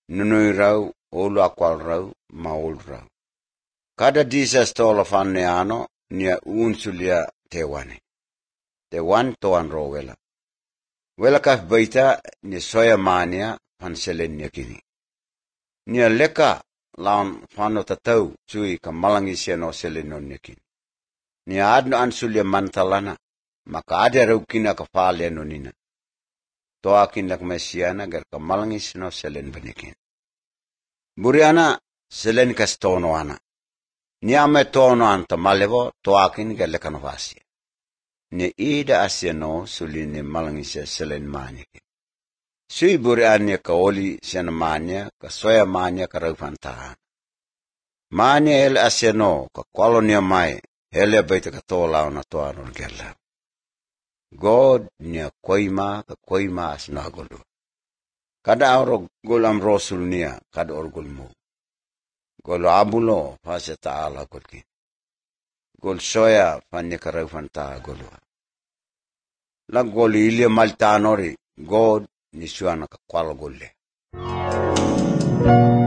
nunui rau, olu akwal rau, maul rau. Kada disas tola fanne ano, nia unsulia te wane. Te wan toan ro wela. Wela kaf baita ni soya mania panselen nia kini. Nia leka laun fano tatau cui ka malangi siano seleno nia kini. Nia adno ansulia mantalana, maka ada raukina ka fale no nina. Toakin lak mesiana gar ka malangi siano selen banikin. Buriana selen kas tono ana. Nia me tono anta malevo toakin gar lekan vasia. Nia ida asiano suli ni malangi sia selen manikin. Sui buriana ka oli siana mania ka soya mania ka raufantahan. Mania el asiano ka kolonia mai hele baita ka tola na toanon gela. God nia koima ka koima asna golu. Kada oro golam rosul nia kada orgol mo. Gol abulo fase taala golki. Gol soya fanne ka raufanta golu. La gol ilia maltanori God ni suana ka kwal golle.